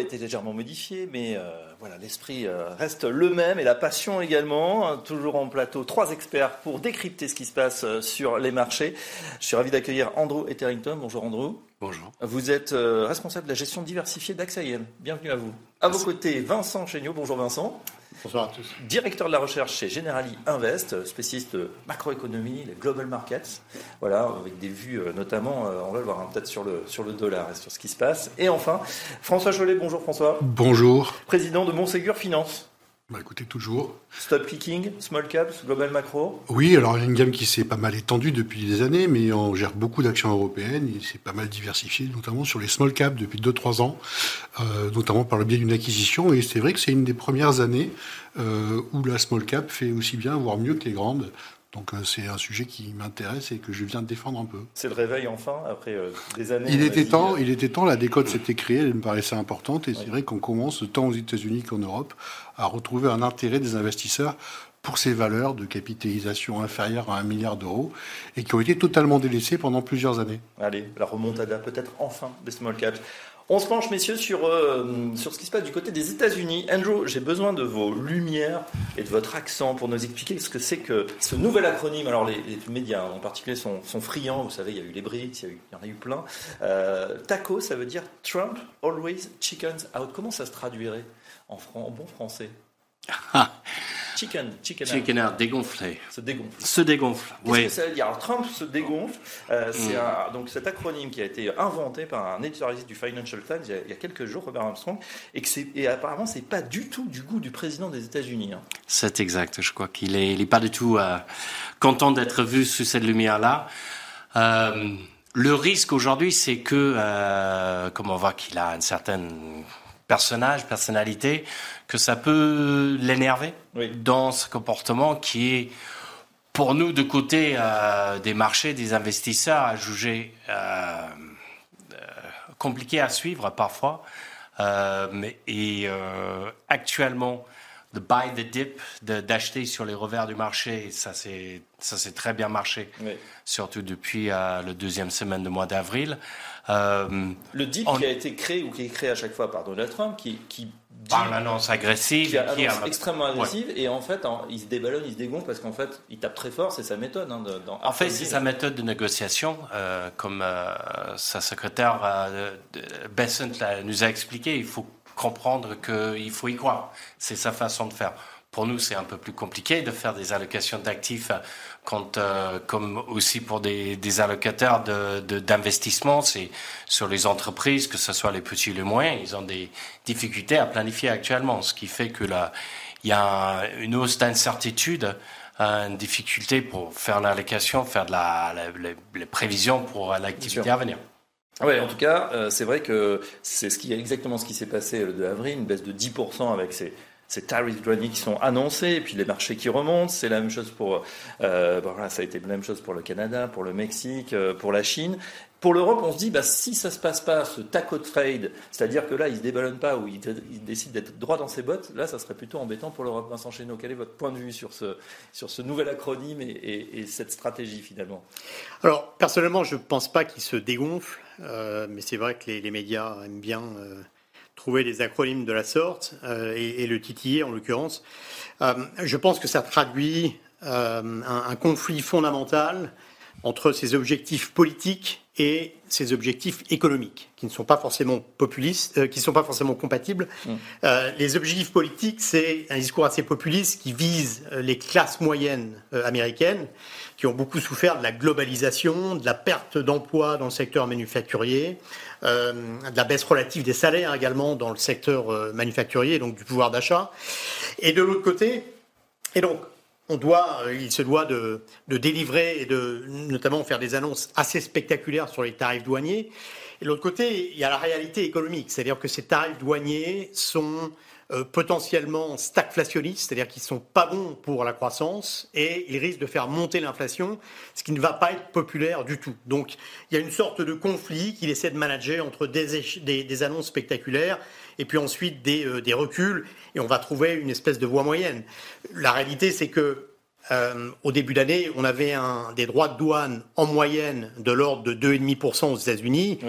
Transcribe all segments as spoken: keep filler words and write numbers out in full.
été légèrement modifié, mais euh, voilà, l'esprit euh, reste le même et la passion également. Toujours en plateau, trois experts pour décrypter ce qui se passe euh, sur les marchés. Je suis ravi d'accueillir Andrew Etherington. Bonjour Andrew. Bonjour. Vous êtes euh, responsable de la gestion diversifiée d'A X A I M. Bienvenue à vous. À Merci. Vos côtés, Vincent Chéniaud. Bonjour Vincent. Bonsoir à tous. Directeur de la recherche chez Generali Invest, spécialiste de macroéconomie, les global markets. Voilà, avec des vues euh, notamment, euh, on va le voir hein, peut-être sur le, sur le dollar et sur ce qui se passe. Et enfin, François Chollet. Bonjour François. Bonjour. Président de Montségur Finance. Bah écoutez, toujours. Stop picking, small caps, global macro. Oui, alors il y a une gamme qui s'est pas mal étendue depuis des années, mais on gère beaucoup d'actions européennes. Il s'est pas mal diversifié, notamment sur les small caps depuis deux trois ans, euh, notamment par le biais d'une acquisition. Et c'est vrai que c'est une des premières années euh, où la small cap fait aussi bien, voire mieux que les grandes. Donc euh, c'est un sujet qui m'intéresse et que je viens de défendre un peu. C'est le réveil enfin, après euh, des années. Il était temps, euh... il était temps, la décote s'était créée, elle me paraissait importante. Et oui. C'est vrai qu'on commence, tant aux États-Unis qu'en Europe, à retrouver un intérêt des investisseurs pour ces valeurs de capitalisation inférieure à un milliard d'euros et qui ont été totalement délaissées pendant plusieurs années. Allez, la remontada peut-être enfin des small caps. On se penche, messieurs, sur, euh, sur ce qui se passe du côté des États-Unis. Andrew, j'ai besoin de vos lumières et de votre accent pour nous expliquer ce que c'est que ce nouvel acronyme. Alors, les, les médias en particulier sont, sont friands. Vous savez, il y a eu les BRICS, il y, a eu, il y en a eu plein. Euh, TACO, ça veut dire Trump always chickens out. Comment ça se traduirait en, fran- en bon français? Chicken, chicken, chicken out, dégonflé. Se dégonfle. Se dégonfle, Qu'est-ce oui. que ça veut dire? Alors, Trump se dégonfle. Euh, c'est mm. un, donc cet acronyme qui a été inventé par un éditorialiste du Financial Times il y a, il y a quelques jours, Robert Armstrong, et, que c'est, et apparemment, c'est pas du tout du goût du président des États-Unis. Hein. C'est exact. Je crois qu'il est, il est pas du tout euh, content d'être vu sous cette lumière-là. Euh, le risque aujourd'hui, c'est que, euh, comme on voit qu'il a une certaine personnage, personnalité, que ça peut l'énerver oui. dans ce comportement qui est, pour nous, de côté euh, des marchés, des investisseurs, à juger euh, euh, compliqué à suivre parfois. Euh, mais, et euh, actuellement, de buy the dip, de, d'acheter sur les revers du marché, ça c'est ça c'est très bien marché, oui. surtout depuis euh, la deuxième semaine du mois d'avril. Euh, le dip on... qui a été créé ou qui est créé à chaque fois par Donald Trump, qui, qui dit, par l'annonce agressive, qui, annonce qui a... extrêmement agressive, ouais. et en fait, en, il se déballonne, il se dégonfle parce qu'en fait, il tape très fort, c'est sa méthode. Hein, de, dans en fait, c'est sa méthode de négociation, euh, comme euh, sa secrétaire euh, Bessent nous a expliqué. Il faut comprendre qu'il faut y croire. C'est sa façon de faire. Pour nous, c'est un peu plus compliqué de faire des allocations d'actifs quand, euh, comme aussi pour des, des allocateurs de, de, d'investissement. C'est sur les entreprises, que ce soit les petits ou les moyens, ils ont des difficultés à planifier actuellement. Ce qui fait que là, il y a une hausse d'incertitude, une difficulté pour faire l'allocation, faire de la, la, les, les prévisions pour l'activité à venir. Oui, en tout cas, euh, c'est vrai que c'est ce qui, exactement ce qui s'est passé le deux avril, une baisse de dix pour cent avec ces, ces tarifs douaniers qui sont annoncés, et puis les marchés qui remontent. C'est la même chose pour, euh, bon, voilà, ça a été la même chose pour le Canada, pour le Mexique, euh, pour la Chine. Pour l'Europe, on se dit, bah, si ça se passe pas, ce taco trade, c'est-à-dire que là, il se déballonne pas ou il, il décide d'être droit dans ses bottes, là, ça serait plutôt embêtant pour l'Europe. Vincent Chéniaud, quel est votre point de vue sur ce, sur ce nouvel acronyme et, et, et cette stratégie finalement? Alors, personnellement, je ne pense pas qu'il se dégonfle, euh, mais c'est vrai que les, les médias aiment bien euh, trouver des acronymes de la sorte euh, et, et le titiller en l'occurrence. Euh, je pense que ça traduit euh, un, un conflit fondamental entre ses objectifs politiques et ses objectifs économiques, qui ne sont pas forcément populistes, euh, qui ne sont pas forcément compatibles. Mmh. Euh, les objectifs politiques, c'est un discours assez populiste qui vise les classes moyennes euh, américaines, qui ont beaucoup souffert de la globalisation, de la perte d'emplois dans le secteur manufacturier, euh, de la baisse relative des salaires également dans le secteur euh, manufacturier, donc du pouvoir d'achat. Et de l'autre côté, et donc, On doit, il se doit de, de délivrer et de notamment faire des annonces assez spectaculaires sur les tarifs douaniers. Et de l'autre côté, il y a la réalité économique, c'est-à-dire que ces tarifs douaniers sont euh, potentiellement stagflationnistes, c'est-à-dire qu'ils ne sont pas bons pour la croissance et ils risquent de faire monter l'inflation, ce qui ne va pas être populaire du tout. Donc il y a une sorte de conflit qu'il essaie de manager entre des, des, des annonces spectaculaires et puis ensuite des, euh, des reculs, et on va trouver une espèce de voie moyenne. La réalité, c'est que euh, au début d'année, on avait un, des droits de douane en moyenne de l'ordre de deux virgule cinq pour cent aux États-Unis. Oui.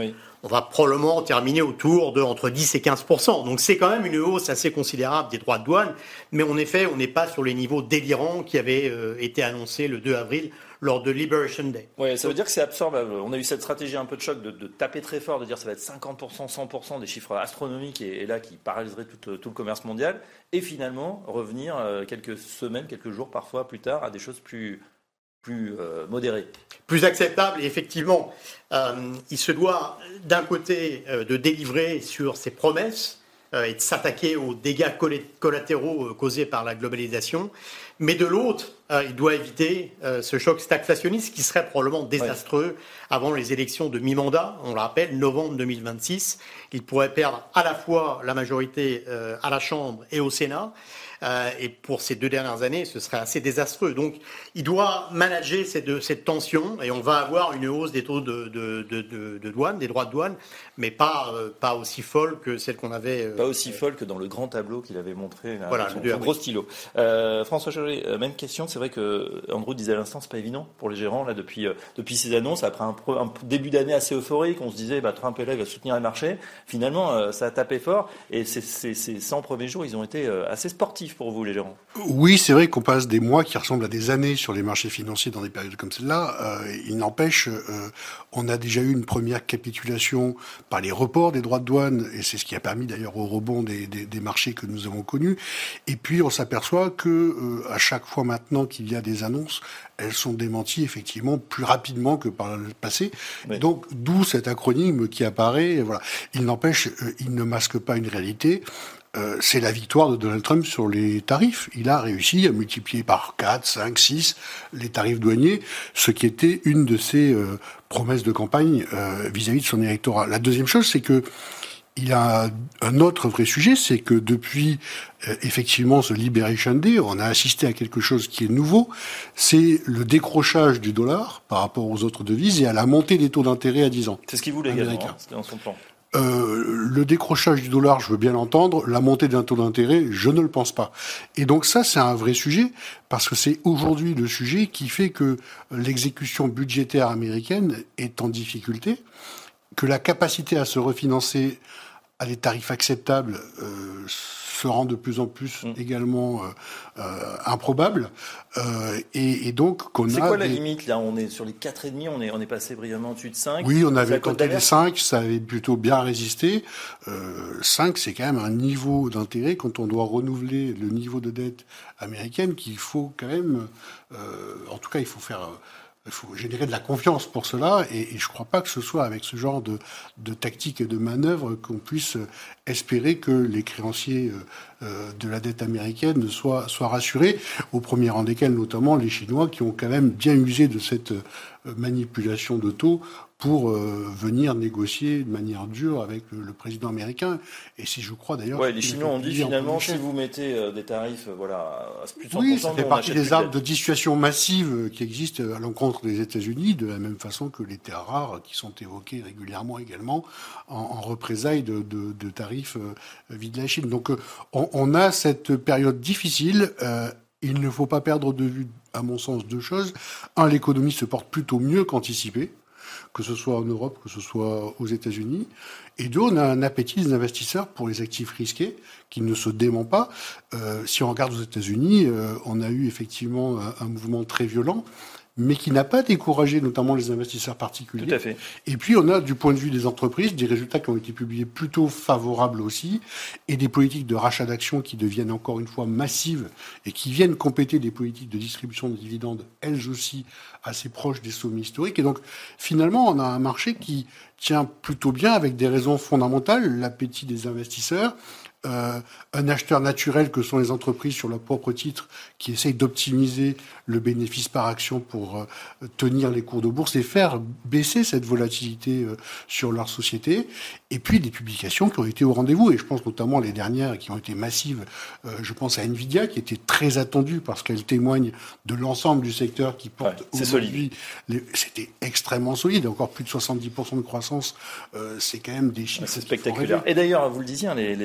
on va probablement terminer autour de entre dix et quinze pour cent. Donc c'est quand même une hausse assez considérable des droits de douane, mais en effet, on n'est pas sur les niveaux délirants qui avaient euh, été annoncés le deux avril lors de Liberation Day. Oui, ça veut dire que c'est absorbable. On a eu cette stratégie un peu de choc de, de taper très fort, de dire ça va être cinquante pour cent, cent pour cent, des chiffres astronomiques et, et là qui paralyseraient tout le, tout le commerce mondial, et finalement revenir euh, quelques semaines, quelques jours parfois plus tard à des choses plus, plus euh, modérées. Plus acceptable, et effectivement, euh, il se doit d'un côté euh, de délivrer sur ses promesses euh, et de s'attaquer aux dégâts collatéraux euh, causés par la globalisation, mais de l'autre, euh, il doit éviter euh, ce choc stagflationniste qui serait probablement désastreux ouais. avant les élections de mi-mandat, on le rappelle, novembre deux mille vingt-six. Il pourrait perdre à la fois la majorité euh, à la Chambre et au Sénat. Euh, et pour ces deux dernières années, ce serait assez désastreux. Donc, il doit manager cette, cette tension et on va avoir une hausse des taux de, de, de, de, de douane, des droits de douane, mais pas, euh, pas aussi folle que celle qu'on avait. Euh, pas aussi folle que dans le grand tableau qu'il avait montré, là, voilà, avec son, son gros stylo. Euh, François Chagelé, euh, même question. C'est vrai que Andrew disait à l'instant, c'est pas évident pour les gérants là depuis euh, depuis ces annonces. Après un, un début d'année assez euphorique, on se disait, bah, Trump est là, il va soutenir les marchés. Finalement, euh, ça a tapé fort et ces, ces, ces cent premiers jours, ils ont été euh, assez sportifs pour vous, les gérants. Oui, c'est vrai qu'on passe des mois qui ressemblent à des années sur les marchés financiers dans des périodes comme celle-là. Euh, il n'empêche, euh, on a déjà eu une première capitulation par les reports des droits de douane, et c'est ce qui a permis d'ailleurs au rebond des, des, des marchés que nous avons connus. Et puis on s'aperçoit que euh, à chaque fois maintenant qu'il y a des annonces, elles sont démenties effectivement plus rapidement que par le passé. Oui. Donc d'où cet acronyme qui apparaît. Voilà. Il n'empêche, euh, il ne masque pas une réalité. Euh, c'est la victoire de Donald Trump sur les tarifs. Il a réussi à multiplier par quatre, cinq, six les tarifs douaniers, ce qui était une de ses euh, promesses de campagne euh, vis-à-vis de son électorat. La deuxième chose, c'est que il a un autre vrai sujet, c'est que depuis euh, effectivement ce Liberation Day, on a assisté à quelque chose qui est nouveau, c'est le décrochage du dollar par rapport aux autres devises et à la montée des taux d'intérêt à dix ans. C'est ce qu'il voulait également, hein, c'était dans son plan. Euh, le décrochage du dollar, je veux bien l'entendre. La montée d'un taux d'intérêt, je ne le pense pas. Et donc ça, c'est un vrai sujet, parce que c'est aujourd'hui le sujet qui fait que l'exécution budgétaire américaine est en difficulté, que la capacité à se refinancer à des tarifs acceptables euh, se rend de plus en plus mmh. également euh, euh, improbable. Euh, et, et donc qu'on C'est a quoi la des... limite là? On est sur les quatre virgule cinq, on est, on est passé brillamment au-dessus de cinq. Oui, on avait quand les cinq, ça avait plutôt bien résisté. Euh, cinq, c'est quand même un niveau d'intérêt quand on doit renouveler le niveau de dette américaine qu'il faut quand même, euh, en tout cas, il faut faire... Euh, Il faut générer de la confiance pour cela, et, et je ne crois pas que ce soit avec ce genre de, de tactique et de manœuvre qu'on puisse espérer que les créanciers euh, de la dette américaine soient, soient rassurés, au premier rang desquels notamment les Chinois qui ont quand même bien usé de cette manipulation de taux pour euh, venir négocier de manière dure avec le, le président américain. Et si je crois d'ailleurs... Ouais, les Chinois ont dit finalement, si vous mettez euh, des tarifs euh, voilà, à plus de cent pour cent... Oui, ça fait partie des armes de dissuasion massive qui existent à l'encontre des États-Unis, de la même façon que les terres rares qui sont évoquées régulièrement également en, en représailles de, de, de tarifs euh, vis de la Chine. Donc euh, on, on a cette période difficile. Euh, il ne faut pas perdre de vue, à mon sens, deux choses. Un, l'économie se porte plutôt mieux qu'anticipé, que ce soit en Europe, que ce soit aux États-Unis. Et deux, on a un appétit des investisseurs pour les actifs risqués qui ne se dément pas. Euh, si on regarde aux États-Unis, euh, on a eu effectivement un, un mouvement très violent, mais qui n'a pas découragé notamment les investisseurs particuliers. Tout à fait. Et puis on a, du point de vue des entreprises, des résultats qui ont été publiés plutôt favorables aussi, et des politiques de rachat d'actions qui deviennent encore une fois massives et qui viennent compléter des politiques de distribution de dividendes, elles aussi assez proches des sommets historiques. Et donc finalement, on a un marché qui tient plutôt bien avec des raisons fondamentales, l'appétit des investisseurs, Euh, un acheteur naturel que sont les entreprises sur leur propre titre qui essayent d'optimiser le bénéfice par action pour euh, tenir les cours de bourse et faire baisser cette volatilité euh, sur leur société. Et puis des publications qui ont été au rendez-vous, et je pense notamment les dernières qui ont été massives. Euh, je pense à Nvidia qui était très attendue parce qu'elle témoigne de l'ensemble du secteur qui porte ouais, c'est aujourd'hui. Les... C'était extrêmement solide, encore plus de soixante-dix pour cent de croissance. Euh, c'est quand même des chiffres. Ouais, c'est spectaculaire. Et d'ailleurs, vous le disiez, hein, les, les investisseurs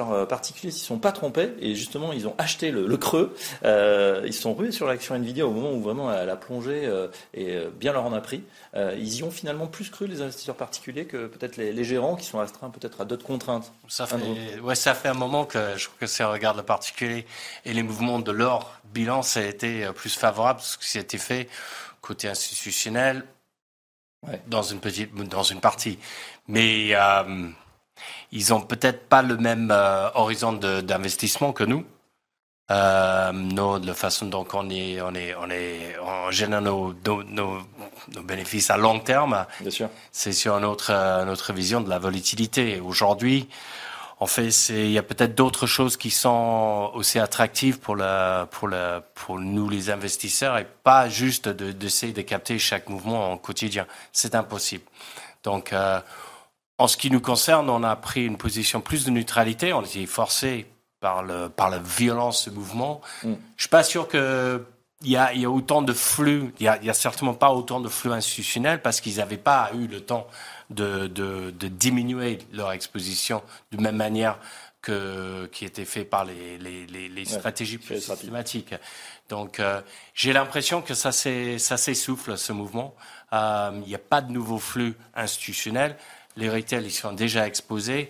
investisseurs particuliers s'y sont pas trompés et justement ils ont acheté le, le creux. Euh, ils se sont rués sur l'action Nvidia au moment où vraiment elle a plongé euh, et euh, bien leur en a pris. Euh, ils y ont finalement plus cru les investisseurs particuliers que peut-être les, les gérants qui sont astreints peut-être à d'autres contraintes. Ça fait, ouais, ça fait un moment que je trouve que si on regarde le particulier et les mouvements de leur bilan, ça a été plus favorable parce que c'était fait côté institutionnel. Ouais. Dans une petite, dans une partie, mais euh, ils ont peut-être pas le même euh, horizon de, d'investissement que nous. Euh, nous, de la façon dont on est, on est, on est, on génère nos, nos, nos, nos bénéfices à long terme. Bien sûr. C'est sur notre, notre vision de la volatilité. Aujourd'hui, en fait, c'est, il y a peut-être d'autres choses qui sont aussi attractives pour la, pour la, pour nous les investisseurs et pas juste de, d'essayer de capter chaque mouvement en quotidien. C'est impossible. Donc, euh, en ce qui nous concerne, on a pris une position plus de neutralité. On était forcé par le, par la violence du mouvement. Mm. Je suis pas sûr que il y a, il y a autant de flux. Il y a, il y a certainement pas autant de flux institutionnels parce qu'ils n'avaient pas eu le temps de, de, de diminuer leur exposition de même manière que qui était fait par les, les, les, les stratégies ouais, plus systématiques. Donc, euh, j'ai l'impression que ça, c'est, ça s'essouffle, ce mouvement. Euh, il n'y a pas de nouveaux flux institutionnels. Les retail, ils sont déjà exposés.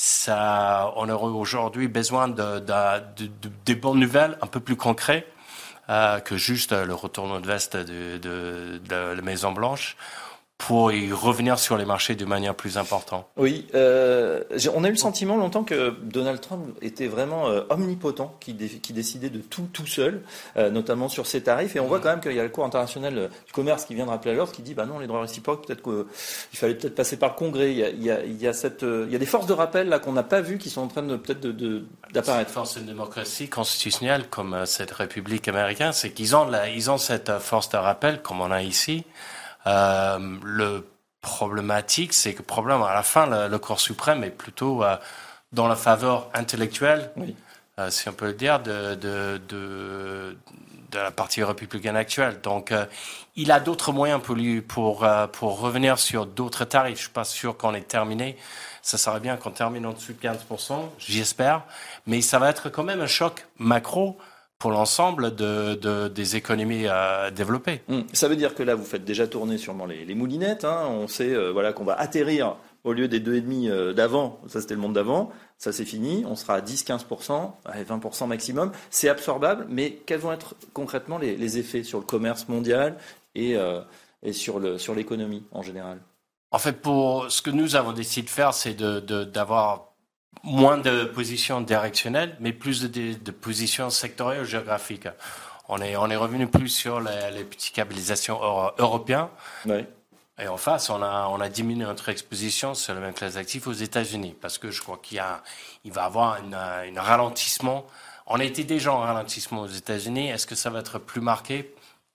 Ça, on aurait aujourd'hui besoin de, de, de, de, de bonnes nouvelles un peu plus concrètes euh, que juste le retournement de veste de, de, de la Maison Blanche pour y revenir sur les marchés de manière plus importante. Oui, euh, on a eu le sentiment longtemps que Donald Trump était vraiment euh, omnipotent, qui, dé, qui décidait de tout tout seul, euh, notamment sur ses tarifs. Et on voit quand même qu'il y a le cours international du commerce qui vient de rappeler à l'ordre, qui dit bah non, les droits réciproques, peut-être qu'il fallait peut-être passer par le Congrès. Il y a, il y a, il y a cette, euh, il y a des forces de rappel là qu'on n'a pas vues, qui sont en train de peut-être de, de, d'apparaître. Cette force de démocratie constitutionnelle comme euh, cette République américaine, c'est qu'ils ont la, ils ont cette force de rappel comme on a ici. Euh, le problématique, c'est que problème à la fin, le, le Cour suprême est plutôt euh, dans la faveur intellectuelle, oui. euh, si on peut le dire, de, de, de, de la partie républicaine actuelle. Donc, euh, il a d'autres moyens pour lui, pour, euh, pour revenir sur d'autres tarifs. Je suis pas sûr qu'on ait terminé. Ça serait bien qu'on termine en dessous de quinze pour cent, j'espère. Mais ça va être quand même un choc macro pour l'ensemble de, de, des économies euh, développées. Mmh. Ça veut dire que là, vous faites déjà tourner sûrement les, les moulinettes. Hein. On sait euh, voilà, qu'on va atterrir au lieu des deux virgule cinq euh, d'avant. Ça, c'était le monde d'avant. Ça, c'est fini. On sera à dix à quinze pour cent, allez, vingt pour cent maximum. C'est absorbable, mais quels vont être concrètement les, les effets sur le commerce mondial et, euh, et sur, le, sur l'économie en général? En fait, pour ce que nous avons décidé de faire, c'est de, de, d'avoir moins de positions directionnelles, mais plus de, de positions sectorielles ou géographiques. On est, on est revenu plus sur les, les petites capitalisations euro, européennes. Oui. Et en face, on a, on a diminué notre exposition sur la même classe d'actifs aux États-Unis, parce que je crois qu'il y a, il va y avoir un ralentissement. On a été déjà en ralentissement aux États-Unis. Est-ce que ça va être plus marqué?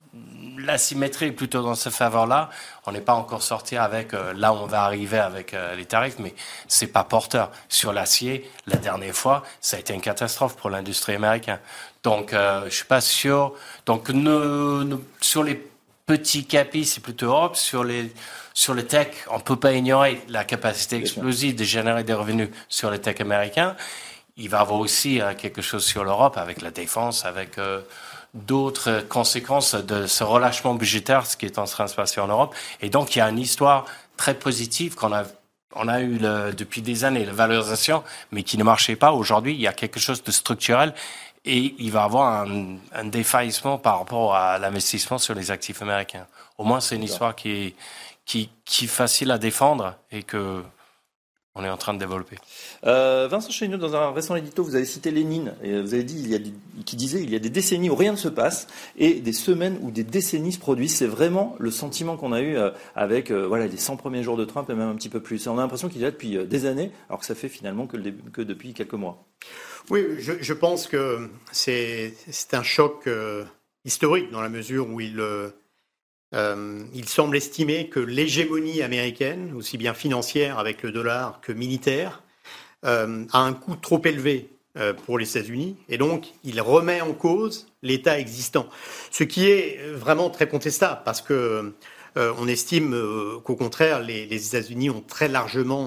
La symétrie est plutôt dans ce faveur-là. On n'est pas encore sorti avec euh, là où on va arriver avec euh, les tarifs, mais c'est pas porteur. Sur l'acier, la dernière fois, ça a été une catastrophe pour l'industrie américaine. Donc, euh, je suis pas sûr. Donc, nous, nous, sur les petits capis, c'est plutôt Europe. Sur les sur les tech, on peut pas ignorer la capacité explosive de générer des revenus sur les tech américains. Il va y avoir aussi euh, quelque chose sur l'Europe avec la défense, avec euh, d'autres conséquences de ce relâchement budgétaire, ce qui est en train de se passer en Europe. Et donc, il y a une histoire très positive qu'on a, on a eu le, depuis des années, la valorisation, mais qui ne marchait pas. Aujourd'hui, il y a quelque chose de structurel et il va y avoir un, un défaillissement par rapport à l'investissement sur les actifs américains. Au moins, c'est une histoire qui est, qui, qui est facile à défendre et que on est en train de développer. Euh, Vincent Chéniaud, dans un récent édito, vous avez cité Lénine, et vous avez dit, il y a des, qui disait, il y a des décennies où rien ne se passe, et des semaines où des décennies se produisent. C'est vraiment le sentiment qu'on a eu euh, avec, euh, voilà, les cent premiers jours de Trump et même un petit peu plus. On a l'impression qu'il est là depuis euh, des années, alors que ça fait finalement que, le début, que depuis quelques mois. Oui, je, je pense que c'est, c'est un choc euh, historique dans la mesure où il, euh, euh, il semble estimer que l'hégémonie américaine, aussi bien financière avec le dollar que militaire, euh, a un coût trop élevé euh, pour les États-Unis et donc il remet en cause l'État existant. Ce qui est vraiment très contestable parce que euh, on estime euh, qu'au contraire les, les États-Unis ont très largement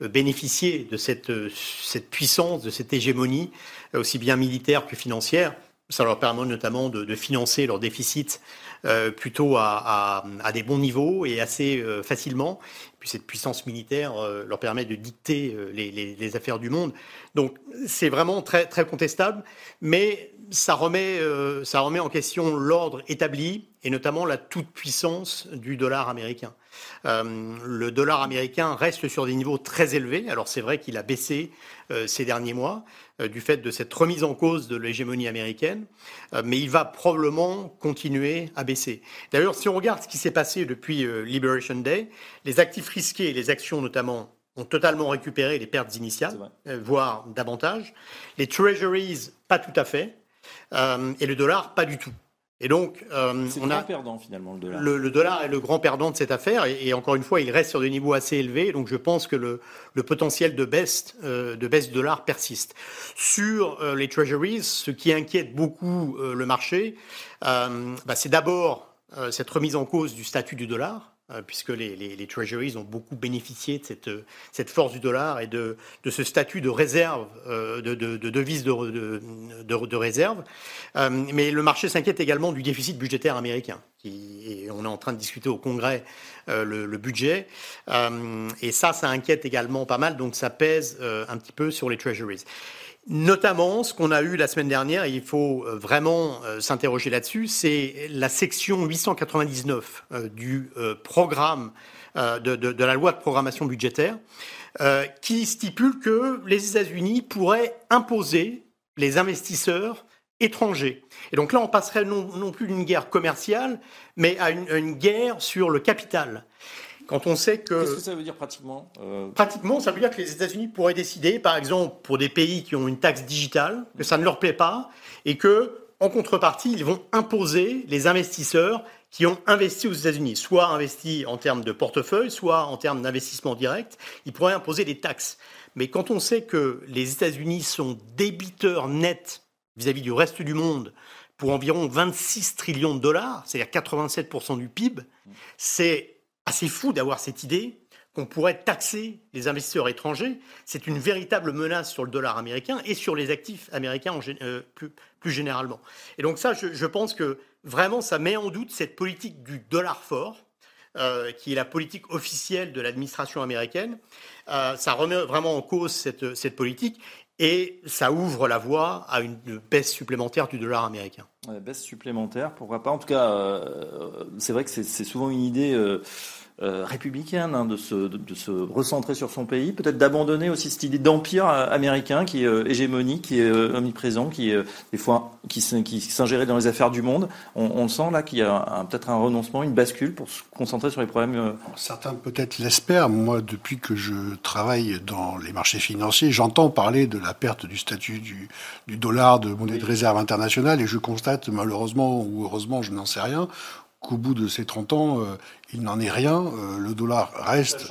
bénéficier de cette, cette puissance, de cette hégémonie, aussi bien militaire que financière. Ça leur permet notamment de, de financer leur déficit euh, plutôt à, à, à des bons niveaux et assez euh, facilement. Puis cette puissance militaire euh, leur permet de dicter euh, les, les, les affaires du monde. Donc c'est vraiment très, très contestable, mais ça remet, euh, ça remet en question l'ordre établi et notamment la toute-puissance du dollar américain. Euh, le dollar américain reste sur des niveaux très élevés. Alors c'est vrai qu'il a baissé euh, ces derniers mois euh, du fait de cette remise en cause de l'hégémonie américaine, euh, mais il va probablement continuer à baisser. D'ailleurs, si on regarde ce qui s'est passé depuis euh, Liberation Day, les actifs risqués, les actions notamment, ont totalement récupéré les pertes initiales, euh, voire davantage. Les treasuries, pas tout à fait, euh, et le dollar, pas du tout. Et donc, euh, c'est on le a grand perdant finalement le dollar. Le, le dollar est le grand perdant de cette affaire et, et encore une fois, il reste sur des niveaux assez élevés. Donc, je pense que le, le potentiel de baisse, euh, de baisse du dollar persiste. Sur euh, les treasuries, ce qui inquiète beaucoup euh, le marché, euh, bah, c'est d'abord euh, cette remise en cause du statut du dollar. Puisque les, les, les treasuries ont beaucoup bénéficié de cette, cette force du dollar et de, de ce statut de réserve, euh, de, de, de devise de, de, de, de réserve. Euh, mais le marché s'inquiète également du déficit budgétaire américain. Qui, et on est en train de discuter au Congrès euh, le, le budget. Euh, et ça, ça inquiète également pas mal, donc ça pèse euh, un petit peu sur les treasuries. Notamment, ce qu'on a eu la semaine dernière, et il faut vraiment euh, s'interroger là-dessus, c'est la section huit cent quatre-vingt-dix-neuf euh, du euh, programme euh, de, de, de la loi de programmation budgétaire, euh, qui stipule que les États-Unis pourraient imposer les investisseurs étrangers. Et donc là, on passerait non, non plus d'une guerre commerciale, mais à une, à une guerre sur le capital. Quand on sait que... Qu'est-ce que ça veut dire pratiquement euh... Pratiquement, ça veut dire que les États-Unis pourraient décider, par exemple, pour des pays qui ont une taxe digitale, que ça ne leur plaît pas, et que, en contrepartie, ils vont imposer les investisseurs qui ont investi aux États-Unis, soit investi en termes de portefeuille, soit en termes d'investissement direct. Ils pourraient imposer des taxes. Mais quand on sait que les États-Unis sont débiteurs nets vis-à-vis du reste du monde pour environ vingt-six trillions de dollars, c'est-à-dire quatre-vingt-sept pour cent du P I B, c'est assez fou d'avoir cette idée qu'on pourrait taxer les investisseurs étrangers. C'est une véritable menace sur le dollar américain et sur les actifs américains en, euh, plus, plus généralement. Et donc ça, je, je pense que vraiment, ça met en doute cette politique du dollar fort, euh, qui est la politique officielle de l'administration américaine. Euh, ça remet vraiment en cause cette, cette politique. Et ça ouvre la voie à une baisse supplémentaire du dollar américain. Ouais, baisse supplémentaire, pourquoi pas. En tout cas, euh, c'est vrai que c'est, c'est souvent une idée euh, euh, républicaine hein, de, se, de, de se recentrer sur son pays, peut-être d'abandonner aussi cette idée d'empire américain qui est euh, hégémonique, qui est euh, omniprésent, qui est euh, des fois qui, qui s'ingérait dans les affaires du monde. On, on le sent là qu'il y a un, peut-être un renoncement, une bascule pour se concentrer sur les problèmes. Euh... Certains peut-être l'espèrent. Moi, depuis que je travaille dans les marchés financiers, j'entends parler de la perte du statut du, du dollar de monnaie de réserve internationale et je constate malheureusement ou heureusement, je n'en sais rien, qu'au bout de ces trente ans, euh, il n'en est rien. Euh, le dollar reste...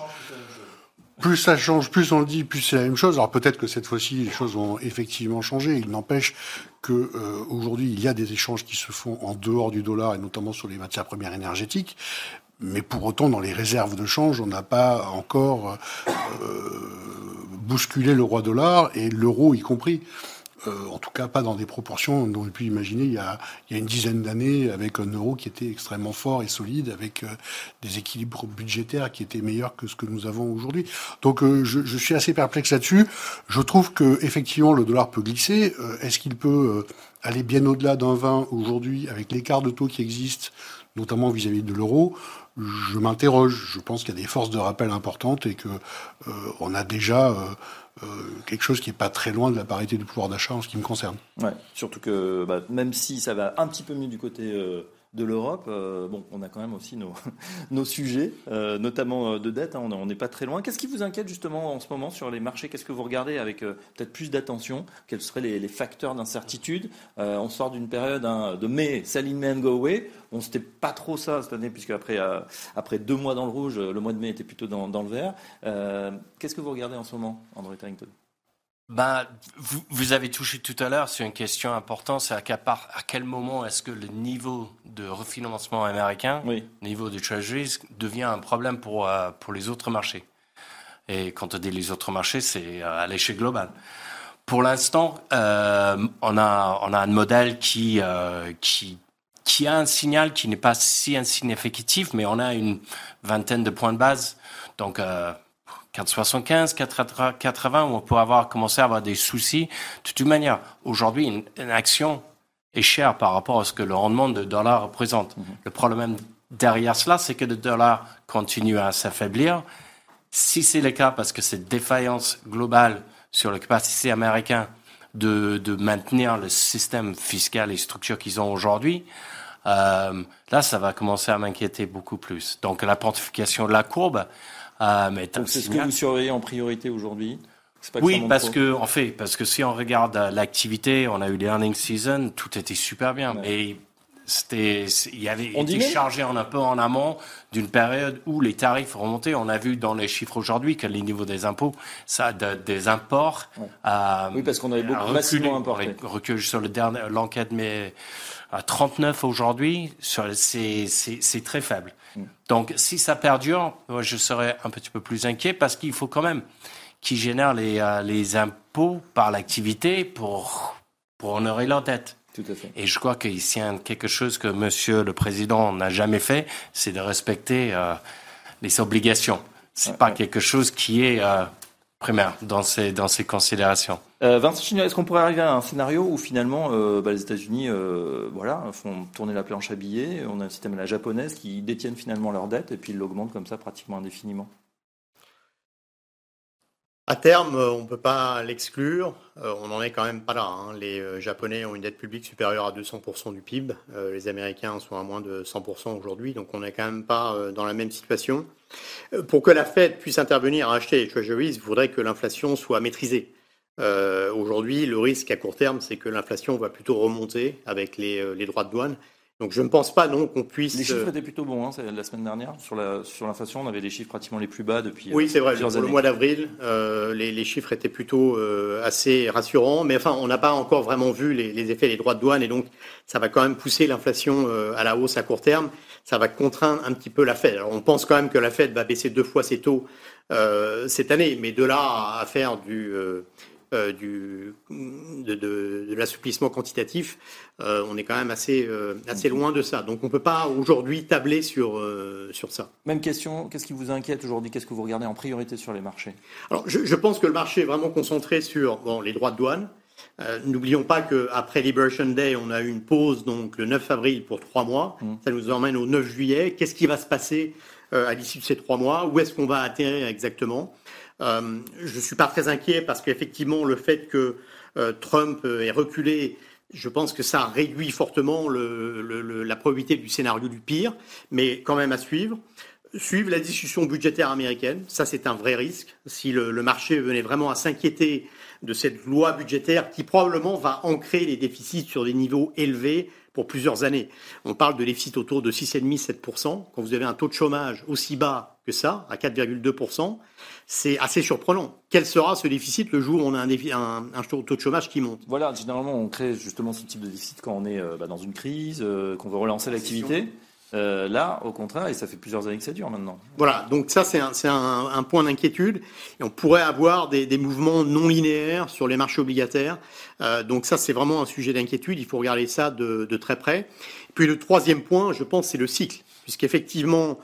Plus ça change, plus on le dit, plus c'est la même chose. Alors peut-être que cette fois-ci, les choses vont effectivement changer. Il n'empêche que euh, aujourd'hui, il y a des échanges qui se font en dehors du dollar et notamment sur les matières premières énergétiques. Mais pour autant, dans les réserves de change, on n'a pas encore euh, bousculé le roi dollar et l'euro y compris. Euh, en tout cas, pas dans des proportions dont on peut imaginer il y a, il y a une dizaine d'années, avec un euro qui était extrêmement fort et solide, avec euh, des équilibres budgétaires qui étaient meilleurs que ce que nous avons aujourd'hui. Donc, euh, je, je suis assez perplexe là-dessus. Je trouve que effectivement, le dollar peut glisser. Euh, est-ce qu'il peut euh, aller bien au-delà d'un vingt aujourd'hui, avec l'écart de taux qui existe, notamment vis-à-vis de l'euro? Je m'interroge. Je pense qu'il y a des forces de rappel importantes et que euh, on a déjà euh, euh, quelque chose qui n'est pas très loin de la parité du pouvoir d'achat en ce qui me concerne. Ouais, surtout que bah, même si ça va un petit peu mieux du côté euh, de l'Europe, euh, bon, on a quand même aussi nos, nos sujets, euh, notamment de dette, hein, on n'est pas très loin. Qu'est-ce qui vous inquiète justement en ce moment sur les marchés? Qu'est-ce que vous regardez avec euh, peut-être plus d'attention? Quels seraient les, les facteurs d'incertitude? euh, On sort d'une période hein, de mai, sell in May and go away. On c'était pas trop ça cette année, puisque après, euh, après deux mois dans le rouge, le mois de mai était plutôt dans, dans le vert. Euh, qu'est-ce que vous regardez en ce moment, André Tarrington? Ben, vous, vous avez touché tout à l'heure sur une question importante, c'est à, part, à quel moment est-ce que le niveau de refinancement américain, oui. niveau de treasuries, devient un problème pour, euh, pour les autres marchés. Et quand on dit les autres marchés, c'est à l'échelle globale. Pour l'instant, euh, on a on a un modèle qui euh, qui qui a un signal qui n'est pas si insignificatif, mais on a une vingtaine de points de base. Donc euh, quatre virgule soixante-quinze, quatre virgule quatre-vingts, où on peut avoir commencé à avoir des soucis. De toute manière, aujourd'hui, une, une action est chère par rapport à ce que le rendement de dollar représente. Mm-hmm. Le problème derrière cela, c'est que le dollar continue à s'affaiblir. Si c'est le cas, parce que cette défaillance globale sur la capacité américaine de, de maintenir le système fiscal et structure qu'ils ont aujourd'hui, euh, là, ça va commencer à m'inquiéter beaucoup plus. Donc, la pontification de la courbe euh, est un Donc, c'est signal. ce que vous surveillez en priorité aujourd'hui? C'est pas que Oui, ça parce trop. que, en fait, parce que si on regarde l'activité, on a eu les earnings season, tout était super bien. Ouais. Mais c'était, il y avait on été chargé en un peu en amont d'une période où les tarifs remontaient. On a vu dans les chiffres aujourd'hui que les niveaux des impôts, ça, de, des imports, ouais. euh, oui, parce qu'on avait beaucoup massivement importé. Recul sur le dernier, l'enquête, mais à trente-neuf aujourd'hui, sur, c'est, c'est, c'est très faible. Mm. Donc, si ça perdure, moi, je serais un petit peu plus inquiet parce qu'il faut quand même qu'ils génèrent les, euh, les impôts par l'activité pour, pour honorer leur dette. Tout à fait. Et je crois qu'ici, quelque chose que Monsieur le Président n'a jamais fait, c'est de respecter euh, les obligations. C'est ouais, pas ouais. quelque chose qui est euh, primaire dans ces dans ces considérations. Euh, Vincent Chignol, est-ce qu'on pourrait arriver à un scénario où finalement, euh, bah, les États-Unis, euh, voilà, font tourner la planche à billets, on a un système à la japonaise qui détiennent finalement leur dette et puis ils l'augmentent comme ça pratiquement indéfiniment? À terme, on ne peut pas l'exclure. Euh, on n'en est quand même pas là. Hein. Les euh, Japonais ont une dette publique supérieure à deux cents pour cent du P I B. Euh, les Américains sont à moins de cent pour cent aujourd'hui. Donc, on n'est quand même pas euh, dans la même situation. Euh, pour que la Fed puisse intervenir à acheter les treasuries, il faudrait que l'inflation soit maîtrisée. Euh, aujourd'hui, le risque à court terme, c'est que l'inflation va plutôt remonter avec les, euh, les droits de douane. Donc je ne pense pas non qu'on puisse... Les chiffres étaient plutôt bons hein, la semaine dernière. Sur, la, sur l'inflation, on avait des chiffres pratiquement les plus bas depuis Oui, c'est vrai. plusieurs pour années. Le mois d'avril, euh, les, les chiffres étaient plutôt euh, assez rassurants. Mais enfin, on n'a pas encore vraiment vu les, les effets des droits de douane. Et donc, ça va quand même pousser l'inflation euh, à la hausse à court terme. Ça va contraindre un petit peu la Fed. Alors, on pense quand même que la Fed va baisser deux fois ses taux euh, cette année. Mais de là à faire du... Euh, Euh, du, de, de, de l'assouplissement quantitatif, euh, on est quand même assez, euh, assez loin de ça. Donc on ne peut pas aujourd'hui tabler sur, euh, sur ça. Même question, qu'est-ce qui vous inquiète aujourd'hui? Qu'est-ce que vous regardez en priorité sur les marchés? Alors je, je pense que le marché est vraiment concentré sur bon, les droits de douane. Euh, n'oublions pas qu'après Liberation Day, on a eu une pause donc, le neuf avril pour trois mois. Mmh. Ça nous emmène au neuf juillet. Qu'est-ce qui va se passer euh, à l'issue de ces trois mois? Où est-ce qu'on va atterrir exactement? Euh, je ne suis pas très inquiet parce qu'effectivement, le fait que euh, Trump ait reculé, je pense que ça réduit fortement le, le, le, la probabilité du scénario du pire, mais quand même à suivre. Suivre la discussion budgétaire américaine, ça c'est un vrai risque. Si le, le marché venait vraiment à s'inquiéter de cette loi budgétaire qui probablement va ancrer les déficits sur des niveaux élevés pour plusieurs années. On parle de déficit autour de six virgule cinq à sept pour cent. Quand vous avez un taux de chômage aussi bas que ça, à quatre virgule deux pour cent, c'est assez surprenant. Quel sera ce déficit le jour où on a un, défi, un, un taux de chômage qui monte? Voilà, généralement on crée justement ce type de déficit quand on est euh, bah, dans une crise, euh, qu'on veut relancer l'activité. Euh, là, au contraire, et ça fait plusieurs années que ça dure maintenant. Voilà, donc ça c'est un, c'est un, un point d'inquiétude. Et on pourrait avoir des, des mouvements non linéaires sur les marchés obligataires. Euh, donc ça c'est vraiment un sujet d'inquiétude, il faut regarder ça de, de très près. Puis le troisième point, je pense, c'est le cycle. Puisqu'effectivement,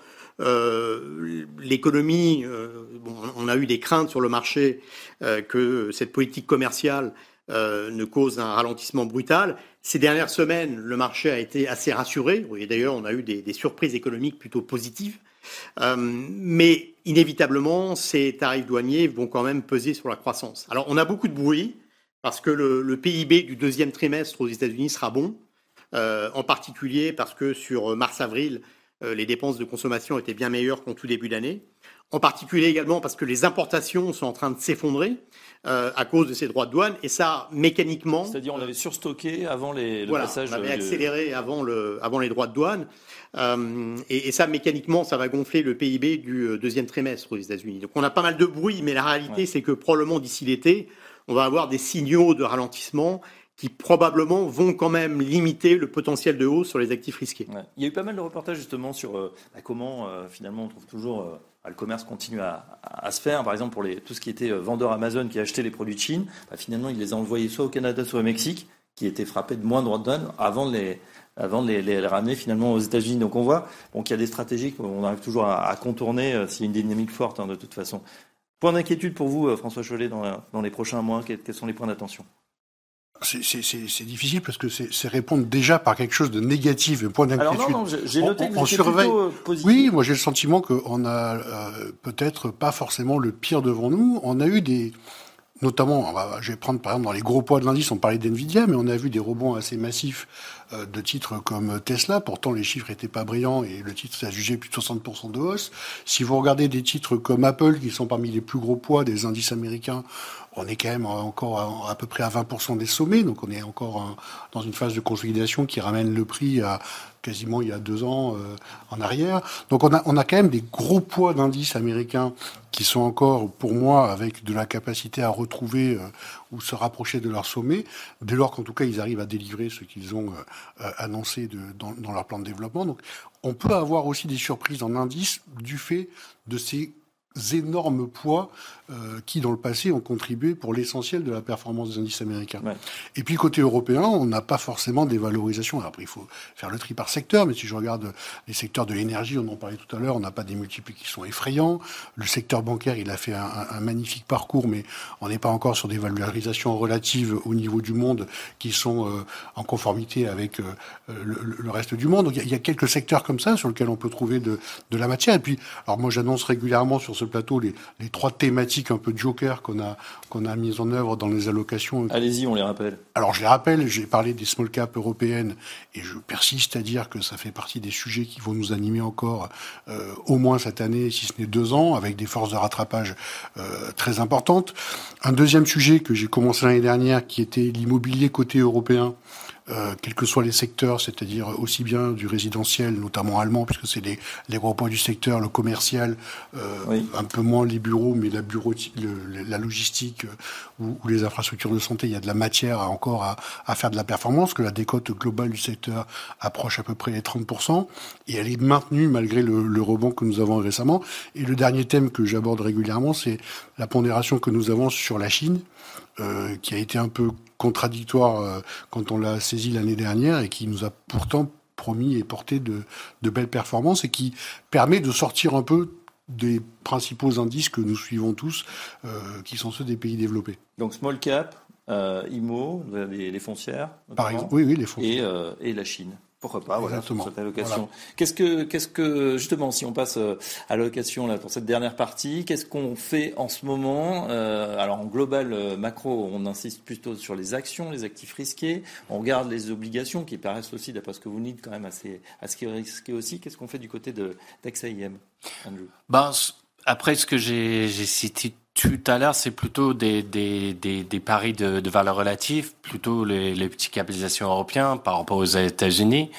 euh, l'économie, euh, bon, on a eu des craintes sur le marché euh, que cette politique commerciale Euh, ne cause un ralentissement brutal. Ces dernières semaines, le marché a été assez rassuré. Et d'ailleurs, on a eu des, des surprises économiques plutôt positives. Euh, mais inévitablement, ces tarifs douaniers vont quand même peser sur la croissance. Alors, on a beaucoup de bruit parce que le, le P I B du deuxième trimestre aux États-Unis sera bon, euh, en particulier parce que sur mars-avril, euh, les dépenses de consommation étaient bien meilleures qu'en tout début d'année. En particulier également parce que les importations sont en train de s'effondrer euh, à cause de ces droits de douane. Et ça, mécaniquement... C'est-à-dire on avait surstocké avant les, le voilà, passage... on avait de... accéléré avant, le, avant les droits de douane. Euh, et, et ça, mécaniquement, ça va gonfler le P I B du deuxième trimestre aux États-Unis. Donc on a pas mal de bruit, mais la réalité, ouais. c'est que probablement d'ici l'été, on va avoir des signaux de ralentissement qui probablement vont quand même limiter le potentiel de hausse sur les actifs risqués. Ouais. Il y a eu pas mal de reportages justement sur euh, bah, comment euh, finalement on trouve toujours euh, le commerce continue à, à, à se faire. Par exemple pour les, tout ce qui était euh, vendeur Amazon qui achetait les produits de Chine, bah, finalement il les a envoyés soit au Canada soit au Mexique, qui étaient frappés de moins droits de douane avant de les avant de les, les, les ramener finalement aux États-Unis. Donc on voit bon, qu'il y a des stratégies qu'on arrive toujours à, à contourner euh, s'il y a une dynamique forte hein, de toute façon. Point d'inquiétude pour vous, euh, François Chollet, dans, la, dans les prochains mois, quels, quels sont les points d'attention? C'est, c'est, c'est, c'est difficile parce que c'est, c'est répondre déjà par quelque chose de négatif, point d'inquiétude. Alors non, non, j'ai noté on, que vous on étiez surveille. plutôt positif. Oui, moi j'ai le sentiment qu'on a euh, peut-être pas forcément le pire devant nous. On a eu des... Notamment, je vais prendre par exemple dans les gros poids de l'indice, on parlait d'NVIDIA, mais on a vu des rebonds assez massifs euh, de titres comme Tesla. Pourtant, les chiffres étaient pas brillants et le titre s'est jugé plus de soixante pour cent de hausse. Si vous regardez des titres comme Apple, qui sont parmi les plus gros poids des indices américains, on est quand même encore à, à peu près à vingt pour cent des sommets. Donc on est encore un, dans une phase de consolidation qui ramène le prix à quasiment il y a deux ans euh, en arrière. Donc on a, on a quand même des gros poids d'indices américains qui sont encore, pour moi, avec de la capacité à retrouver euh, ou se rapprocher de leur sommet, dès lors qu'en tout cas ils arrivent à délivrer ce qu'ils ont euh, annoncé de, dans, dans leur plan de développement. Donc on peut avoir aussi des surprises en indice du fait de ces énormes poids euh, qui, dans le passé, ont contribué pour l'essentiel de la performance des indices américains. Ouais. Et puis, côté européen, on n'a pas forcément des valorisations. Alors, après, il faut faire le tri par secteur, mais si je regarde les secteurs de l'énergie, on en parlait tout à l'heure, on n'a pas des multiples qui sont effrayants. Le secteur bancaire, il a fait un, un magnifique parcours, mais on n'est pas encore sur des valorisations relatives au niveau du monde qui sont euh, en conformité avec euh, le, le reste du monde. Donc, il y, y a quelques secteurs comme ça sur lesquels on peut trouver de, de la matière. Et puis, alors moi, j'annonce régulièrement sur ce plateau les, les trois thématiques un peu joker qu'on a, qu'on a mises en œuvre dans les allocations. Allez-y, on les rappelle. Alors, je les rappelle, j'ai parlé des small caps européennes et je persiste à dire que ça fait partie des sujets qui vont nous animer encore euh, au moins cette année, si ce n'est deux ans, avec des forces de rattrapage euh, très importantes. Un deuxième sujet que j'ai commencé l'année dernière, qui était l'immobilier côté européen, Euh, quels que soient les secteurs, c'est-à-dire aussi bien du résidentiel, notamment allemand, puisque c'est les, les gros points du secteur, le commercial, euh, oui. un peu moins les bureaux, mais la, bureau, le, la logistique euh, ou, ou les infrastructures de santé, il y a de la matière à, encore à, à faire de la performance, que la décote globale du secteur approche à peu près les trente pour cent, et elle est maintenue malgré le, le rebond que nous avons récemment. Et le dernier thème que j'aborde régulièrement, c'est la pondération que nous avons sur la Chine, euh, qui a été un peu contradictoire euh, quand on l'a saisi l'année dernière et qui nous a pourtant promis et porté de, de belles performances et qui permet de sortir un peu des principaux indices que nous suivons tous, euh, qui sont ceux des pays développés. Donc small cap, euh, I M O, les, les foncières, par exemple, oui, oui, les foncières. Et, euh, et la Chine. Pourquoi pas, voilà, Exactement. Cette allocation. Voilà. Qu'est-ce que, qu'est-ce que, justement, si on passe à l'allocation là pour cette dernière partie, qu'est-ce qu'on fait en ce moment euh, Alors en global euh, macro, on insiste plutôt sur les actions, les actifs risqués. On regarde les obligations qui paraissent aussi, d'après ce que vous dites, quand même assez, assez risquées aussi. Qu'est-ce qu'on fait du côté de d'A X A I M, Andrew? Ben, après ce que j'ai, j'ai cité tout à l'heure, c'est plutôt des, des, des, des paris de, de valeur relative, plutôt les, les petits capitalisations européens par rapport aux États-Unis,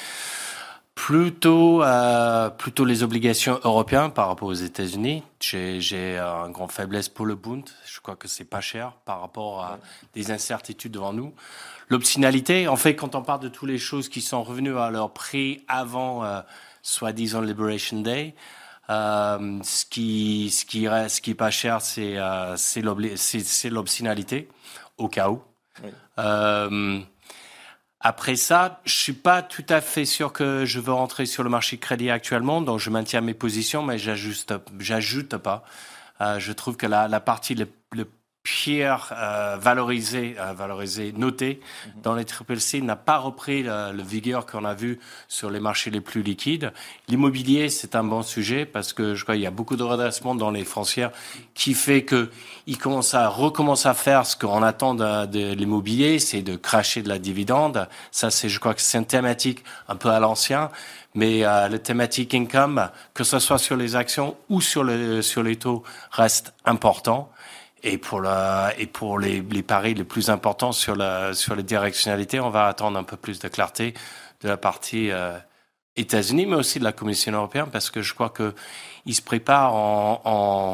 plutôt, euh, plutôt les obligations européennes par rapport aux États-Unis. J'ai, j'ai une grande faiblesse pour le Bund. Je crois que c'est pas cher par rapport à des incertitudes devant nous. L'optionalité, en fait, quand on parle de toutes les choses qui sont revenues à leur prix avant, euh, soi-disant Liberation Day, Euh, ce qui, ce qui reste, ce qui est pas cher, c'est, euh, c'est, l'obli- c'est, c'est l'obstinalité, au cas où. Oui. Euh, après ça, je suis pas tout à fait sûr que je veux rentrer sur le marché crédit actuellement, donc je maintiens mes positions, mais j'ajuste, j'ajoute pas. Euh, je trouve que la, la partie le, le pire euh, valorisée, euh, valorisée, notée mm-hmm. dans les triple C n'a pas repris le, le vigueur qu'on a vu sur les marchés les plus liquides. L'immobilier, c'est un bon sujet parce que je crois qu'il y a beaucoup de redressement dans les foncières qui fait que ils commencent à recommencer à faire ce qu'on attend de, de l'immobilier, c'est de cracher de la dividende. Ça, c'est, je crois que c'est une thématique un peu à l'ancien. Mais euh, le thématique income, que ce soit sur les actions ou sur le sur les taux, reste important. Et pour la, et pour les, les paris les plus importants sur la, sur les directionnalités, on va attendre un peu plus de clarté de la partie euh, États-Unis, mais aussi de la Commission européenne, parce que je crois que ils se préparent en, en,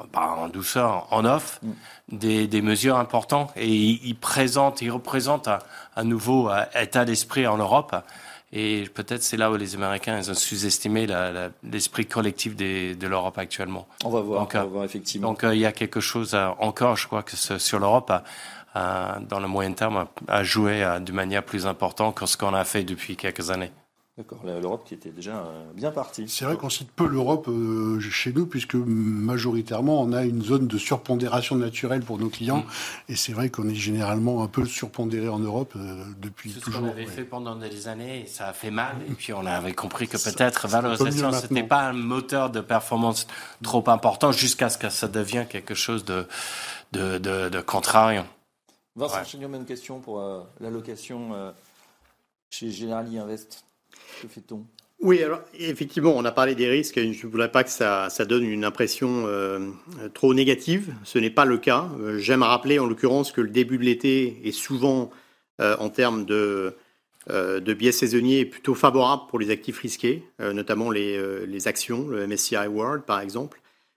bah, en douceur, en off, mm. des, des mesures importantes. Et ils il présentent, ils représentent un, un nouveau euh, état d'esprit en Europe. Et peut-être c'est là où les Américains ils ont sous-estimé la, la, l'esprit collectif des, de l'Europe actuellement. On va voir, donc, on va voir effectivement. Donc euh, il y a quelque chose à, encore, je crois, que ce, sur l'Europe, à, à, dans le moyen terme, à, à jouer à, de manière plus importante que ce qu'on a fait depuis quelques années. D'accord, l'Europe qui était déjà euh, bien partie. C'est vrai qu'on cite peu l'Europe euh, chez nous, puisque majoritairement, on a une zone de surpondération naturelle pour nos clients. Mmh. Et c'est vrai qu'on est généralement un peu surpondéré en Europe euh, depuis c'est toujours. C'est ce qu'on avait ouais. fait pendant des années, et ça a fait mal. Et puis on avait compris que peut-être valorisation, ce n'était pas un moteur de performance trop important, jusqu'à ce que ça devienne quelque chose de, de, de, de contrariant. Vincent ouais. Chénion, même question pour euh, l'allocation euh, chez Generali Invest. Que fait-on ? Oui, alors effectivement, on a parlé des risques. Je ne voudrais pas que ça, ça donne une impression euh, trop négative. Ce n'est pas le cas. Euh, j'aime rappeler en l'occurrence que le début de l'été est souvent, euh, en termes de, euh, de biais saisonniers, plutôt favorable pour les actifs risqués, euh, notamment les, euh, les actions, le M S C I World par exemple.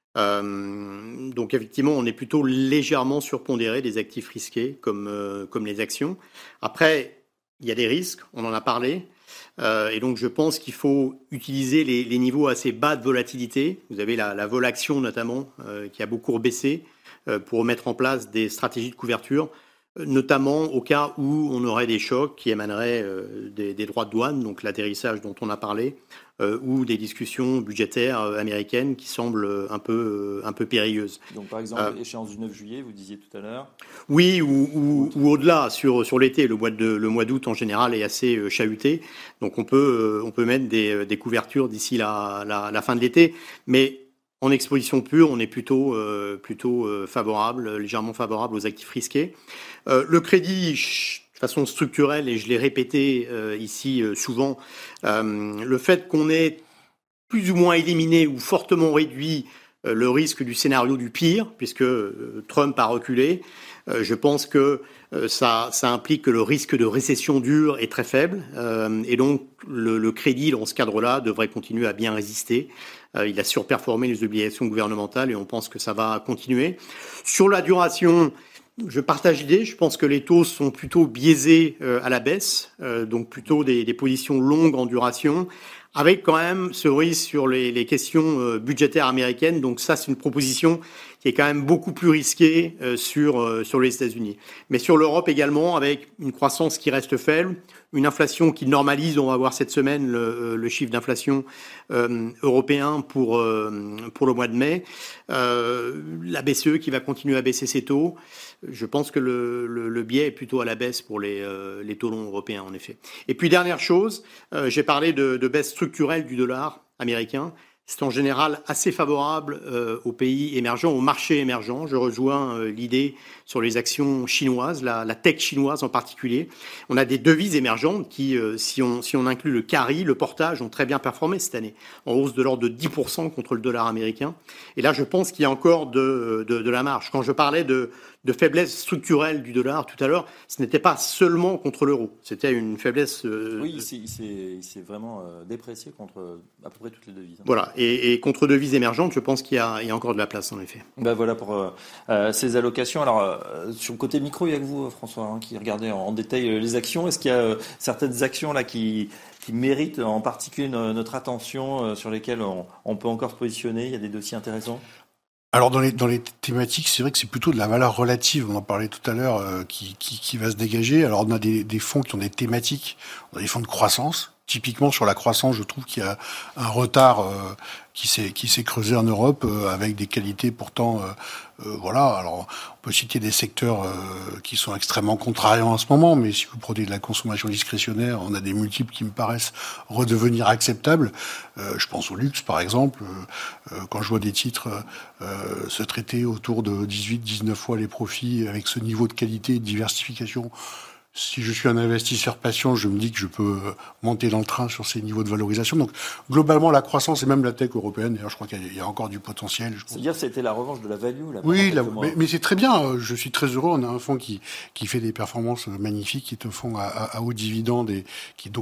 Euh, donc effectivement, on est plutôt légèrement surpondéré des actifs risqués comme, euh, comme les actions. Après, il y a des risques, on en a parlé. Euh, et donc je pense qu'il faut utiliser les, les niveaux assez bas de volatilité. Vous avez la, la vol action notamment euh, qui a beaucoup baissé euh, pour mettre en place des stratégies de couverture, euh, notamment au cas où on aurait des chocs qui émaneraient euh, des, des droits de douane, donc l'atterrissage dont on a parlé, euh, ou des discussions budgétaires euh, américaines qui semblent un peu, euh, un peu périlleuses. Donc par exemple, euh, échéance du neuf juillet, vous disiez tout à l'heure. Oui, ou, ou, ou au-delà, sur, sur l'été. Le mois, de, le mois d'août, en général, est assez euh, chahuté. Donc, on peut, euh, on peut mettre des, des couvertures d'ici la, la, la fin de l'été. Mais en exposition pure, on est plutôt, euh, plutôt euh, favorable, légèrement favorable aux actifs risqués. Euh, le crédit, de façon structurelle, et je l'ai répété euh, ici euh, souvent, euh, le fait qu'on ait plus ou moins éliminé ou fortement réduit euh, le risque du scénario du pire, puisque euh, Trump a reculé, Euh, je pense que euh, ça, ça implique que le risque de récession dure est très faible euh, et donc le, le crédit dans ce cadre-là devrait continuer à bien résister. Euh, il a surperformé les obligations gouvernementales et on pense que ça va continuer. Sur la duration, je partage l'idée. Je pense que les taux sont plutôt biaisés euh, à la baisse, euh, donc plutôt des, des positions longues en duration, avec quand même ce risque sur les, les questions euh, budgétaires américaines. Donc ça, c'est une proposition qui est quand même beaucoup plus risquée euh, sur, euh, sur les États-Unis. Mais sur l'Europe également, avec une croissance qui reste faible, une inflation qui normalise. On va voir cette semaine le, le chiffre d'inflation euh, européen pour, euh, pour le mois de mai. Euh, la B C E qui va continuer à baisser ses taux. Je pense que le, le, le biais est plutôt à la baisse pour les, euh, les taux longs européens, en effet. Et puis, dernière chose, euh, j'ai parlé de, de baisse structurelle du dollar américain. C'est en général assez favorable euh, aux pays émergents, aux marchés émergents. Je rejoins euh, l'idée sur les actions chinoises, la, la tech chinoise en particulier. On a des devises émergentes qui, euh, si, on, si on inclut le carry, le portage, ont très bien performé cette année, en hausse de l'ordre de dix pour cent contre le dollar américain. Et là, je pense qu'il y a encore de, de, de la marge. Quand je parlais de, de faiblesse structurelle du dollar tout à l'heure, ce n'était pas seulement contre l'euro. C'était une faiblesse... Euh, oui, il s'est, il s'est, il s'est vraiment euh, déprécié contre à peu près toutes les devises. Voilà. Et, et contre devises émergentes, je pense qu'il y a, il y a encore de la place, en effet. Ben voilà pour euh, euh, ces allocations. Alors, euh, sur le côté micro, il y a que vous, François, hein, qui regardez en, en détail euh, les actions. Est-ce qu'il y a euh, certaines actions là qui, qui méritent en particulier no, notre attention, euh, sur lesquelles on, on peut encore se positionner ? Il y a des dossiers intéressants ? Alors dans les dans les thématiques, c'est vrai que c'est plutôt de la valeur relative. On en parlait tout à l'heure, euh, qui, qui qui va se dégager. Alors on a des des fonds qui ont des thématiques, on a des fonds de croissance. Typiquement sur la croissance, je trouve qu'il y a un retard euh, qui s'est qui s'est creusé en Europe euh, avec des qualités pourtant euh, euh, voilà. Alors on peut citer des secteurs euh, qui sont extrêmement contrariants en ce moment, mais si vous prenez de la consommation discrétionnaire, on a des multiples qui me paraissent redevenir acceptables. Euh, je pense au luxe par exemple. Euh, quand je vois des titres euh, se traiter autour de dix-huit à dix-neuf fois les profits avec ce niveau de qualité et de diversification. Si je suis un investisseur patient, je me dis que je peux monter dans le train sur ces niveaux de valorisation. Donc, globalement, la croissance et même la tech européenne, d'ailleurs, je crois qu'il y a encore du potentiel. C'est-à-dire que c'était la revanche de la value, là. Oui, la, mais, mais c'est très bien. Je suis très heureux. On a un fonds qui, qui fait des performances magnifiques, qui est un fonds à, à, à haut dividende et qui donc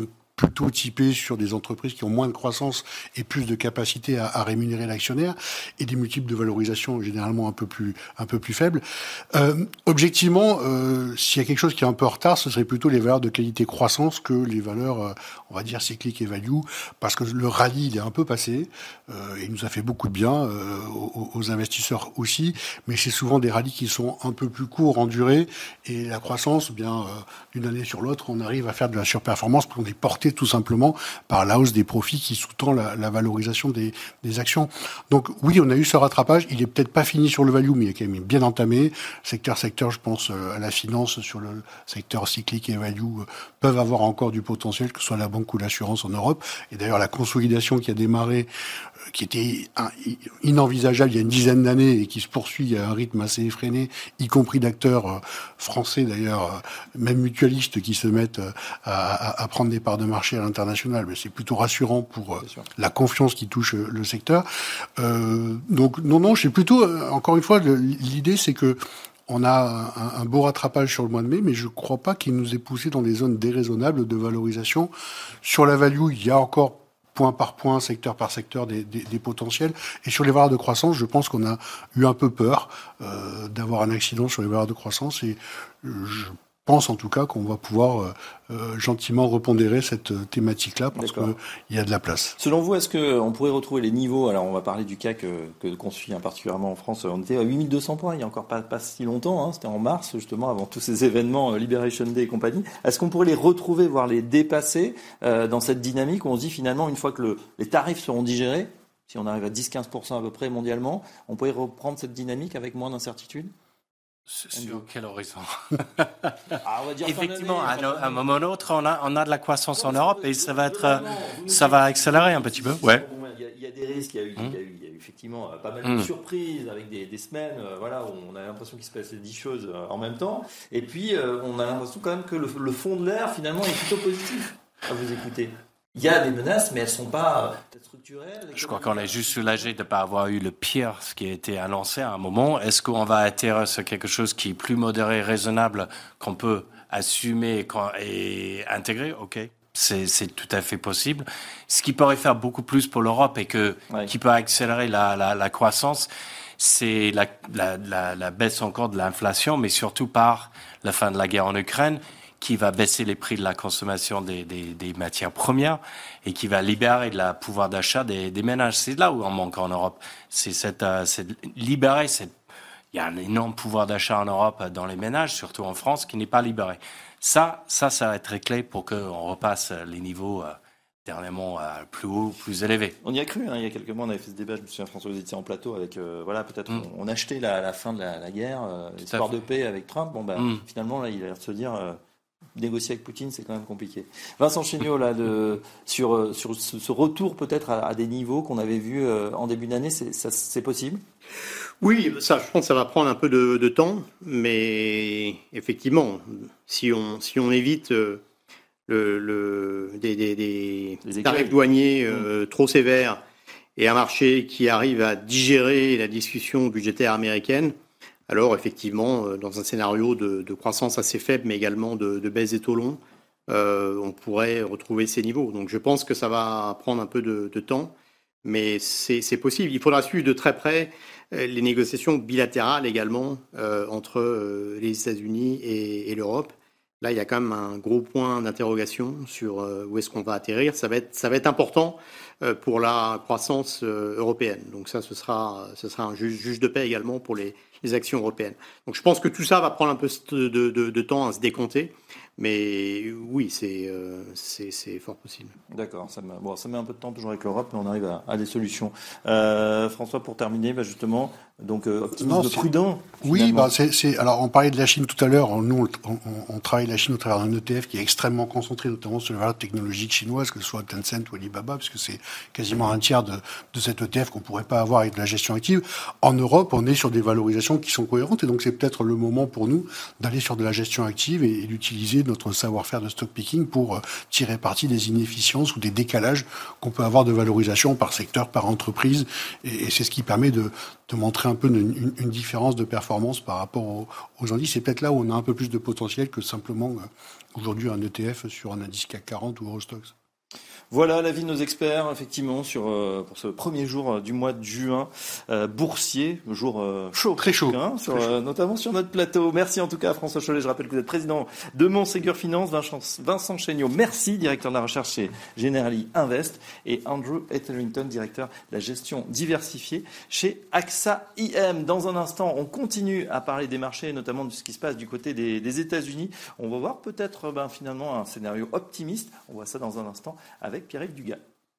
plutôt typé sur des entreprises qui ont moins de croissance et plus de capacité à, à rémunérer l'actionnaire, et des multiples de valorisation généralement un peu plus un peu plus faibles. Euh, objectivement, euh, s'il y a quelque chose qui est un peu en retard, ce serait plutôt les valeurs de qualité croissance que les valeurs, euh, on va dire, cycliques et value, parce que le rallye, il est un peu passé, euh, il nous a fait beaucoup de bien, euh, aux, aux investisseurs aussi, mais c'est souvent des rallyes qui sont un peu plus courts en durée, et la croissance, eh bien, euh, d'une année sur l'autre, on arrive à faire de la surperformance, parce qu'on est porté tout simplement par la hausse des profits qui sous-tend la, la valorisation des, des actions. Donc oui, on a eu ce rattrapage, il est peut-être pas fini sur le value, mais il est quand même bien entamé. Secteur secteur, je pense à la finance, sur le secteur cyclique et value, peuvent avoir encore du potentiel, que ce soit la banque ou l'assurance en Europe. Et d'ailleurs, la consolidation qui a démarré, qui était inenvisageable il y a une dizaine d'années et qui se poursuit à un rythme assez effréné, y compris d'acteurs français d'ailleurs, même mutualistes, qui se mettent à, à, à prendre des parts de marché à l'international. Mais c'est plutôt rassurant pour la confiance qui touche le secteur. Euh, donc non, non, je suis plutôt, encore une fois, l'idée c'est que on a un, un beau rattrapage sur le mois de mai, mais je ne crois pas qu'il nous ait poussé dans des zones déraisonnables de valorisation. Sur la value, il y a encore point par point, secteur par secteur, des, des, des potentiels. Et sur les valeurs de croissance, je pense qu'on a eu un peu peur euh, d'avoir un accident sur les valeurs de croissance. Et je pense en tout cas qu'on va pouvoir euh, gentiment repondérer cette thématique-là, parce qu'il y a de la place. Selon vous, est-ce qu'on pourrait retrouver les niveaux? Alors on va parler du C A C que, qu'on suit hein, particulièrement en France. On était à huit mille deux cents points il n'y a encore pas, pas si longtemps, hein, c'était en mars justement, avant tous ces événements, euh, Liberation Day et compagnie. Est-ce qu'on pourrait les retrouver, voire les dépasser euh, dans cette dynamique où on se dit finalement, une fois que le, les tarifs seront digérés, si on arrive à dix à quinze pour cent à peu près mondialement, on pourrait reprendre cette dynamique avec moins d'incertitude? Sur quel horizon? Ah, on va dire effectivement, à un moment ou l'autre, on a, on a de la croissance en Europe et ça va être, ça va accélérer un petit peu. Ouais. Il y a, il y a des risques, il y a eu, hum. il y a eu, il y a eu effectivement pas mal hum. de surprises avec des, des semaines, euh, voilà, où on a l'impression qu'il se passait dix choses euh, en même temps. Et puis, euh, on a l'impression quand même que le, le fond de l'air, finalement, est plutôt positif à vous écouter. Il y a des menaces, mais elles ne sont pas peut-être structurelles. Je crois qu'on est juste soulagé de ne pas avoir eu le pire, ce qui a été annoncé à un moment. Est-ce qu'on va atterrir sur quelque chose qui est plus modéré, raisonnable, qu'on peut assumer et intégrer? OK, c'est, c'est tout à fait possible. Ce qui pourrait faire beaucoup plus pour l'Europe et que, ouais. qui peut accélérer la, la, la croissance, c'est la, la, la, la baisse encore de l'inflation, mais surtout par la fin de la guerre en Ukraine, qui va baisser les prix de la consommation des, des, des matières premières et qui va libérer de la pouvoir d'achat des, des ménages. C'est là où on manque en Europe. C'est cette, euh, c'est libérer cette, il y a un énorme pouvoir d'achat en Europe dans les ménages, surtout en France, qui n'est pas libéré. Ça, ça, ça va être très clé pour qu'on repasse les niveaux, euh, dernièrement euh, plus haut, plus élevé. On y a cru, hein, il y a quelques mois, on avait fait ce débat, je me souviens, François, vous étiez en plateau avec, euh, voilà, peut-être mm. on, on achetait la, la fin de la, la guerre, euh, l'espoir de paix avec Trump. Bon, ben, mm. finalement, là, il a l'air de se dire, euh, négocier avec Poutine, c'est quand même compliqué. Vincent Chéniaud, là, de, sur, sur ce, ce retour peut-être à, à des niveaux qu'on avait vus euh, en début d'année, c'est, ça, c'est possible? Oui, ça, je pense que ça va prendre un peu de, de temps, mais effectivement, si on, si on évite euh, le, le, des, des, des tarifs douaniers euh, mmh. trop sévères et un marché qui arrive à digérer la discussion budgétaire américaine, alors effectivement, dans un scénario de, de croissance assez faible, mais également de, de baisse des taux longs, euh, on pourrait retrouver ces niveaux. Donc je pense que ça va prendre un peu de, de temps, mais c'est, c'est possible. Il faudra suivre de très près les négociations bilatérales également euh, entre euh, les États-Unis et, et l'Europe. Là, il y a quand même un gros point d'interrogation sur euh, où est-ce qu'on va atterrir. Ça va être, ça va être important euh, pour la croissance euh, européenne. Donc ça, ce sera, ce sera un juge, juge de paix également pour les, les actions européennes. Donc je pense que tout ça va prendre un peu de, de, de temps à se décompter. Mais oui, c'est, euh, c'est, c'est fort possible. D'accord, ça met, bon, ça met un peu de temps toujours avec l'Europe, mais on arrive à, à des solutions. Euh, François, pour terminer, bah justement, donc euh, optimisme non, prudent. Oui, bah c'est, c'est. Alors, on parlait de la Chine tout à l'heure. Nous, on, on, on travaille la Chine au travers d'un E T F qui est extrêmement concentré, notamment sur les valeurs technologiques chinoises, que ce soit Tencent ou Alibaba, puisque c'est quasiment un tiers de, de cet E T F qu'on pourrait pas avoir avec de la gestion active. En Europe, on est sur des valorisations qui sont cohérentes, et donc c'est peut-être le moment pour nous d'aller sur de la gestion active et, et d'utiliser notre savoir-faire de stock picking pour euh, tirer parti des inefficiences ou des décalages qu'on peut avoir de valorisation par secteur, par entreprise, et, et c'est ce qui permet de, de montrer un peu une, une, une différence de performance par rapport aux, aux indices. C'est peut-être là où on a un peu plus de potentiel que simplement euh, aujourd'hui un E T F sur un indice C A C quarante ou Eurostoxx. Voilà l'avis de nos experts, effectivement, sur, euh, pour ce premier jour euh, du mois de juin, euh, boursier, jour euh, chaud. Très chaud. Hein, sur, Très chaud. Euh, notamment sur notre plateau. Merci en tout cas à François Chollet. Je rappelle que vous êtes président de Montségur Finance. Vincent, Vincent Chéniaud, merci, directeur de la recherche chez Generali Invest. Et Andrew Etherington, directeur de la gestion diversifiée chez A X A I M. Dans un instant, on continue à parler des marchés, notamment de ce qui se passe du côté des, des États-Unis. On va voir peut-être ben, finalement un scénario optimiste. On voit ça dans un instant avec Pierrick Dugas.